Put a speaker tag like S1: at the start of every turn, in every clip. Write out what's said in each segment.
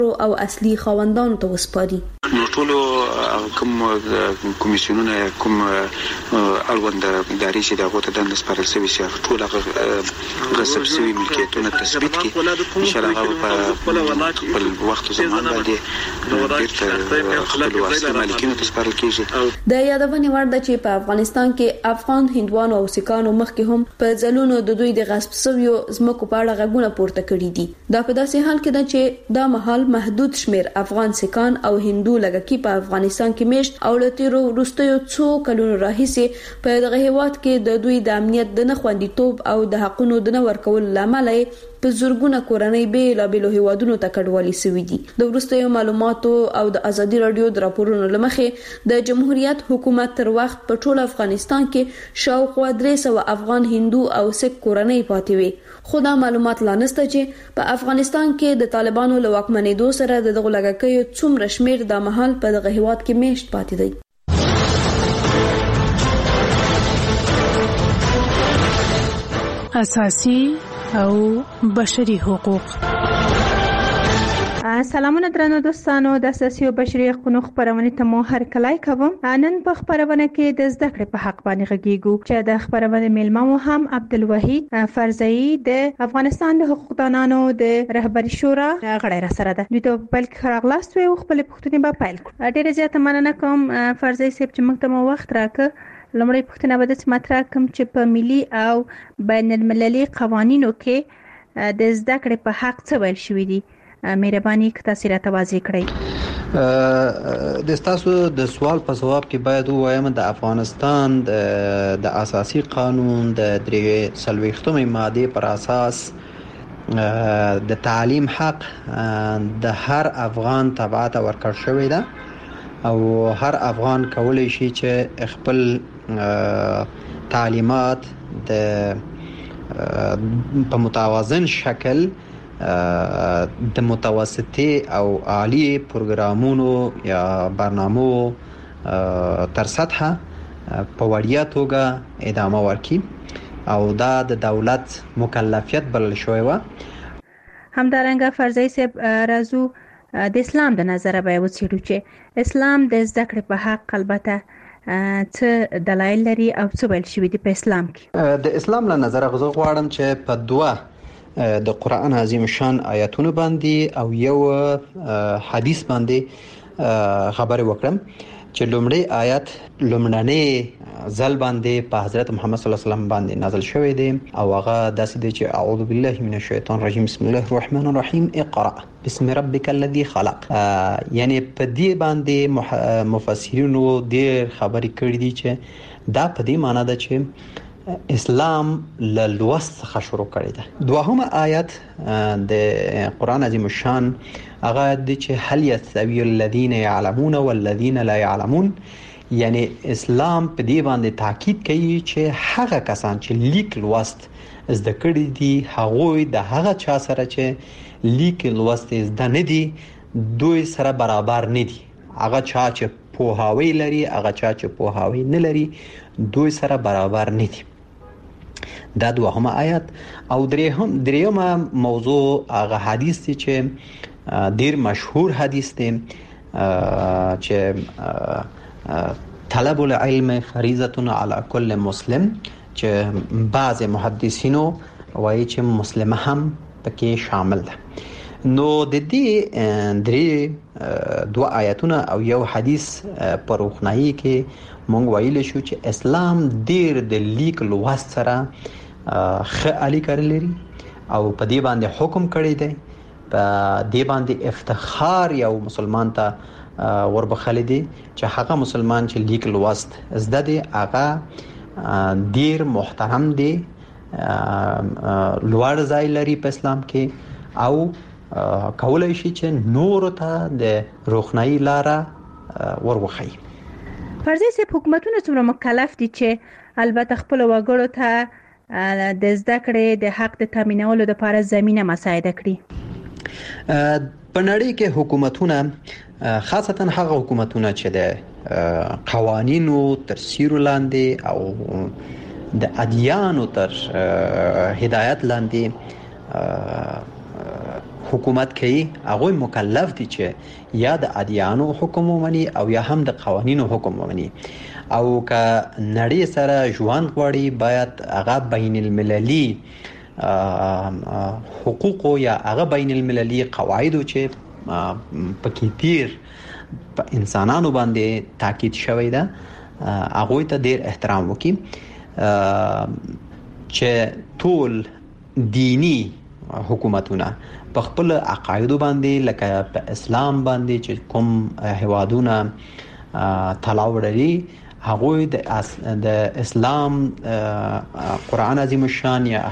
S1: او اصلي خاوندانو ته وسپاري.
S2: نو ټول کوم کمیسیونونه کوم اړوند ادارې چې دغه ته د سپارل شوی شي ټول غصب شوی ملکیتونه تثبیت کړي ان شاء الله په وخت زمان باندې بیرته خپل واسطه مالکینو ته سپارل کیږي.
S1: د یادونې وړ ده چې په افغانستان کې افغان هندوانو او سیکانو مخکې هم په ځلونو د دوی د غصب شویو ځمکو په اړه غږونه پورته کړي دي. دا په داسې حال کې ده چې دا مهال محدود شمیر افغان سیکان او هندو لږکی په افغانستان کې میشت او لتیرو وروستیو څو کلونو راهیسې په دغه هیواد کې د دوی د امنیت د نخوندیتوب او د حقونو د نه ورکول لامل په زورګونه کورنۍ بیلابېلو هیوادونو ته کډوالي سوي دي. د وروستیو معلوماتو او د ازادي رادیو د راپورونو لمخې د جمهوریت حکومت تر وخت په ټول افغانستان کې شاوخوا 300 افغان هندو او سیک کورنۍ پاتې وي. خو دا معلومات لا نشته چې په افغانستان کې د طالبانو له واکمنېدو سره د دغه لږکیو څومره شمیر د مهال په دغه هیواد کې میشت پاتې دی.
S3: اساسي او بشري حقوق.
S4: سلامونه درنو دوستانو، د اساسي او بشري حقوقو خبرونه ته مو هر کله کوم. نن په خبرونه کې د زده کړې په حق باندې غږیږو چې د خبرونه میلمه مو هم عبدالوحید فرزئی د افغانستان د حقوقدانانو د رهبری شورا غړی را سره ده. دوی ته په بل کې خراغلاست وي او خپل پوښتنې به پیل کړو. ډیره زیاته مننه کوم فرزئی صاحب چې موږ ته مو وخت راکړ. لومړی پوښتنه به د مطرح کوم چې په ملي او بین المللي قوانینو کې د زده کړې په حق څه ویل شوی دي. مهرباني که تاسو راته واضح کړئ.
S5: د تاسو د سوال په جواب کې باید وایم د افغانستان د اساسي قانون د 43 ماده پر اساس د تعلیم حق د هر افغان تبعات ورکړ شوی ده او هر افغان کولای شي چې خپل تعلیمات په متوازن شکل د متوسطي او عالی پروګرامونو یا برنامو تر سطحه په وړیا توګه ادامه ورکړي او دا د دولت مکلفیت بلل شوی و.
S4: همدارنګه فرزئی صاحب راځو د اسلام د نظره به وڅېړو چې اسلام د زده کړې په حق البته څه دلایل لري او څه ویل شوی دي په اسلام کې.
S5: د اسلام له نظره غواړم چې په دوه د قرآن عظیم شان آیاتونو باندې او یو حدیث باندې خبرې وکړم چې لومړی آیات لومړنی ځل باندې په حضرت محمد صلی الله علیه وسلم باندې نازل شوی دی او هغه داسې دی چې اعوذ بالله من الشیطان الرجیم بسم الله الرحمن الرحیم اقرأ بسم ربک الذی خلق. یعنی په دې باندې مفسرینو ډېر خبرې کړې دي چې دا په دې معنی ده چې اسلام له لوست څخه شروع کړی ده. دوهمه آیت د قرآن عظیم الشان هغه د چې هل یستوی الذین یعلمون والذین لا یعلمون، یعنی اسلام په دې باندې تاکید کوي چې هغه کسان چې لیک لوست زده کړي دي هغوی د هغه چا سره چې لیک لوست زده نه دي دوی سره برابر نه دي. هغه چا چې پوهاوی لري هغه چا چې پوهاوی نه لري دوی سره برابر نه دي. دا دوهمه آیت. او دریمه موضوع هغه حدیث دی چې ډیر مشهور حدیث دی چې طلب العلم فریضه علی کل مسلم، چې بعض محدثینو وایي چې مسلمان هم پکې شامل ده. نو د دې درې دوه آیاتونه او یو حدیث پر روښنايي کې مونږ ویل شو چې اسلام ډیر د لیک لوست سره ښه اړیکه لري او په دې باندې حکم کړی دی. په دې باندې افتخار یو مسلمان ته وربخل دي چې هغه مسلمان چې لیک لوست زده دی هغه ډیر محترم دی، لوړ ځای لري په اسلام کې او کولای شي چې نور ته د روښنايي لاره وروخی.
S4: فرضاً چې حکومتونه څومره مکلف دي چې البته خپل وګړو ته د زده کړې د حق د تامینولو لپاره زمينه مساعده کړي.
S5: په نړۍ کې حکومتونه خاصتا هغه حکومتونه چې د قوانینو تر سیوري لاندې او د ادیانو تر هدایت لاندې حکومت کوي هغه مکلف دي چې یا د ادیانو حکم ومني او یا هم د قوانینو حکم ومني او که نړۍ سره ژوند غواړي باید هغه بین المللي حقوق یا هغه بین المللي قواعد چې پکې تیر په انسانانو باندې تاکید شوی ده هغه ته ډیر احترام وکړي چې ټول دینی حکومتونه په خپل عقاید باندې لکه په اسلام باندې چې کوم هوادونه تلاو لري هغه د اسلام قرآن عظیم الشان یا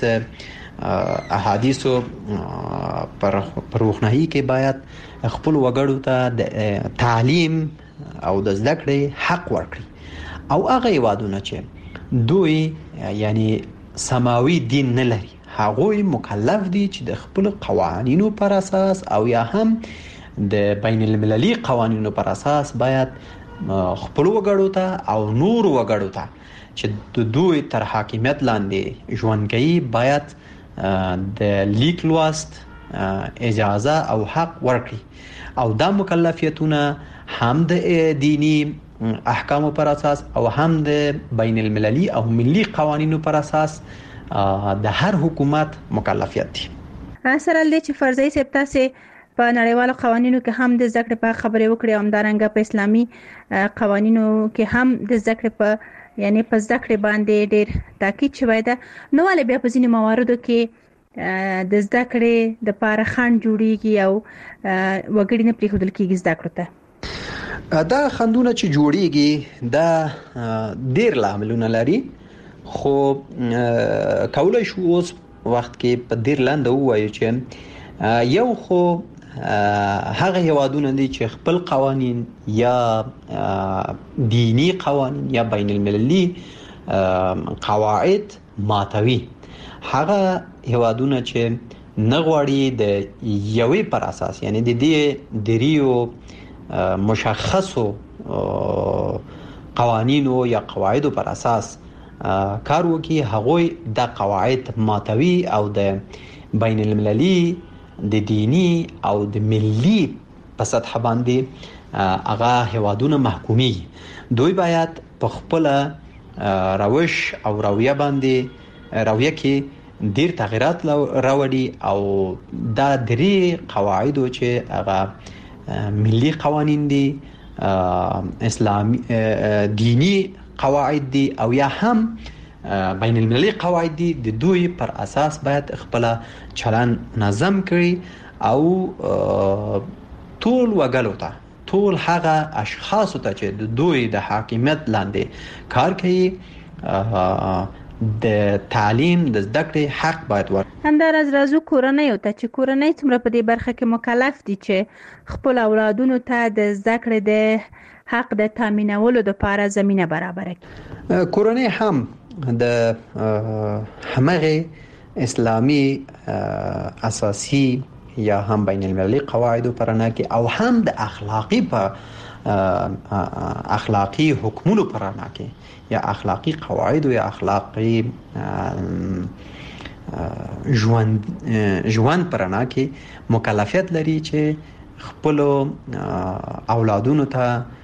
S5: احادیثو پر روښنايي کې باید خپل وګړو ته د تعلیم او د زده کړې حق ورکړي او هغه هوادونه چې دوی یعنی سماوي دین نه لري هغه مکلف دي چې د خپل قوانینو پر اساس او یا هم د بین المللي قوانینو پر اساس باید خپل وګړو ته او نور وګړو ته چې دوی تر حاکمیت لاندې ژوند کوي باید د لیک لوست اجازه او حق ورکړي او دا مکلفیتونه هم د دینی احکامو پر اساس او هم د بین المللي او ملي قوانینو پر اساس د هر حکومت مکلفیت دي.
S4: سره لدې چې فرضي صاحب تاسو په نړیوالو قوانینو کې هم د ذکر په خبرې وکړې او همدارنګه په اسلامي قوانینو کې هم د ذکر په یعنی په ذکر باندې ډېر تاکید شوی ده نو ولې بیا په ځینې مواردو کې د ذکر د پاره خنډ جوړیږي او وګړي نه پریښودل کېږي ذکر ته
S5: دا خندونه چې جوړیږي دا ډېر لاملونه لري خو کولای شو اوس وخت کې په ډېر لاندې وایو چې یو خو هغه هوادونه دي چې خپل قوانين یا دینی قوانين یا بین المللي قواعد ماتوي هغه هوادونه چې نغواړي د یوې پر اساس یعنی د دې دریو مشخصو قوانینو یا قواعدو پر اساس کار وکي هغوی د قواعد ماتوي او د بین المللي د دینی او د ملي په سطح باندې هغه هوادونه محکومي دوی باید په خپل روش او رویه باندې رویه کې ډیر تغیرات راوړي او دا درې قواعد چې هغه ملي قوانين دي اسلامي دینی قواعد دي او یا هم بین المللي قواعد دي د دوی پر اساس باید خپل چلن نظم کړي او ټول وګړو ته ټول هغه اشخاص ته چې د دوی د حاکمیت لاندې کار کوي د تعلیم د زده کړې حق باید ورکړي.
S4: همداراز راځو کورنۍ ته چې کورنۍ څومره په دې برخه کې مکلف دي چې خپل اولادونو ته د زده کړې د حق د تامینولو لپاره زمينه برابر کړي.
S5: کورنۍ هم د همغه اسلامي اساسي یا هم بین المللي قواعد پرانه کې او هم د اخلاقی حکمونو پرانه کې یا اخلاقی قواعد یا اخلاقی ژوند پرانه کې مکلفیت لري چې خپل اولادونو ته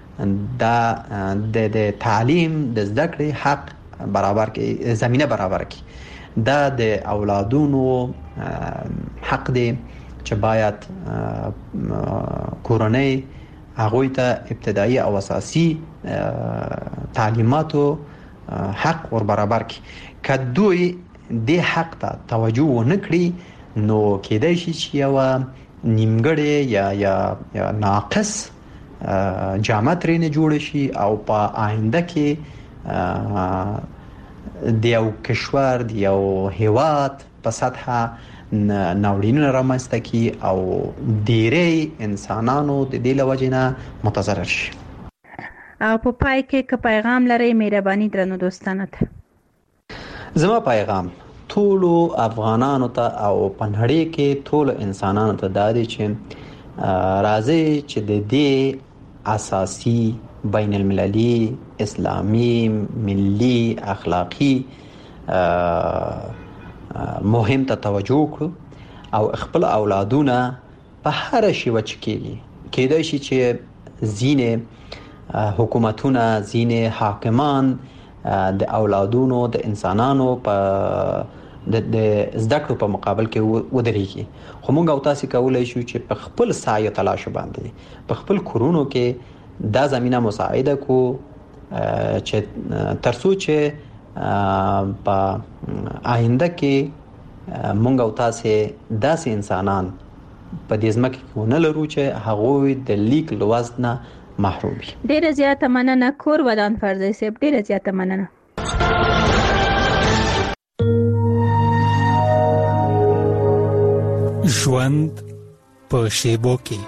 S5: د تعلیم د زده کړې حق برابر کې زمينه برابر کې دا د اولادونو حق دی چې باید کورنۍ هغه ته ابتدایي او اساسي تعلیماتو حق ور برابر کی کدوې د حق ته توجه ونکړي نو کېدای شي چې یو نیمګړی یا ناقص جامه ترې نه جوړ شي او په آینده کې د یو کشور د یو هیواد په سطح ناورینونه رامنځته کی او ډېری انسانانو د دې لوجنه متضرر شي.
S4: او په پای کې که پیغام لري مهرباني درنو دوستانو ته
S5: زما پیغام ټول افغانانو ته او په نړۍ کې ټول انسانانو ته دا دی چې راځي چې د دې اساسي بین المللي اسلامي ملي اخلاقی مهم ته توجه وکړو او خپل اولادونه په هر شیوه کې کېدای شي چې ځینې حکومتونه ځینې حاکمان د اولادونو د انسانانو په د زده کړو په مقابل کې ودرېږي خو موږ او تاسو کولای شو چې په خپل سعی تلاش باندې په خپل کورونو کې دا زمينه مساعده کو چې ترڅو چې په آینده کې موږ او تاسو داسې انسانان په دې ځمکه کې ونه لرو چې هغه د لیک لوست نه محروم وي.
S4: ډیره زیاته مننه کور ودان فرزي صاحب، ډیره زیاته مننه.
S6: ژوند په شیبو کې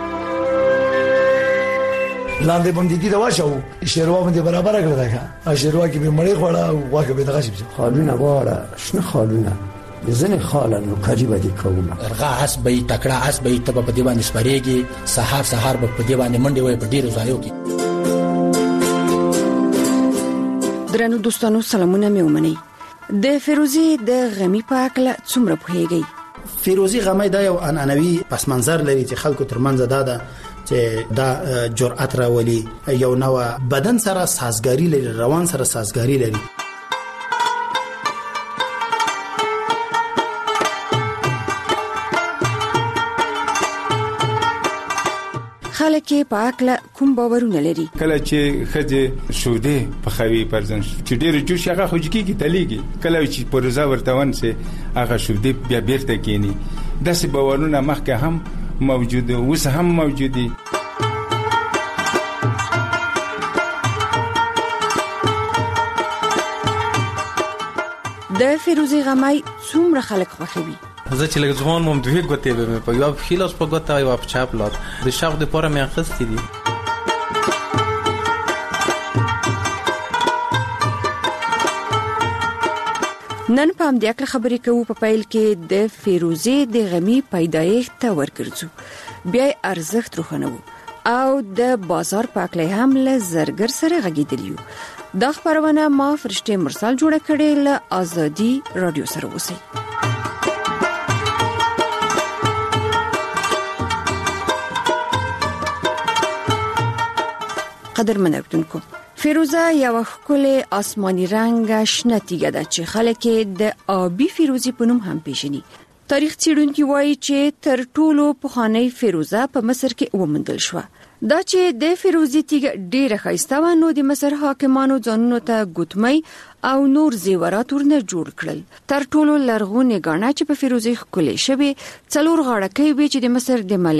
S7: لاندې باندې دي دا واښو شیروا باندې برابر کړل دا شیروا کې به مړې خوړه او واګه به دغه شي
S8: خالونه واره شنه خالونه ځنه خالونه قریب دي کومه
S9: ارغا حسبې تکړه حسبې تب په دیوان سپریږي سحر په دیوان منډي وي په ډیرو ځایو کې.
S10: درنو دوستانو سلامونه مې ومني. د فیروزي د غمی په اړه څومره پوهیږئ؟
S9: فیروزي غمی دا یو عنعنوي پس منظر لري چې خلکو ترمنځ دا چې دا جرأت راولي، یو نوع بدن سره سازګاری لري، روان سره سازګاری لري.
S10: خلک په اړه کوم باورونه لري؟
S11: کله چې خځه شوده په خوي پرځن چې ډېر جوش هغه خوځکی کی تلېږي، کله چې پرزا ورته ونسه هغه شوده بیا بیرته کینی. داسې باورونه مخکې هم موجود اوس هم موجودي.
S10: د فیروزي غمی څومره خلک خوښوي؟
S12: زه چې لږ ځوان مم دوی ګوتې به په یو خلاص په ګوته یو په چاپ لات د شاو د پوره مې اخستې دي.
S10: نن په دې اړه خبرې کوو. په پیل کې د فیروزي د غمی پیدایښت ته ورګرځو، بیا ارزښت روښانو او د بازار په اړه هم له زرګر سره غږیدلیو. دا خبرونه ما فرشته مرسل جوړه کړې له ازادي رادیو سره وسی. قدر منوتونکو، فیروزه یو ښکلی آسماني رنګ شنه تیږه ده چې خلک د آبي فیروزي په نوم هم پیژني. تاریخ څېړونکي وایي چې تر ټولو پخوانۍ فیروزه په مصر کې وموندل شوه. دا چې د فیروزي تیږه ډیره ښایسته وه، نو د مصر حاکمانو ځانونو ته ګوتمۍ او نور زیورات ورنه جوړ کړل. تر ټولو لرغونې ګاڼه چې په فیروزي ښکلې شوې 4 غاړکۍ وې چې د مصر د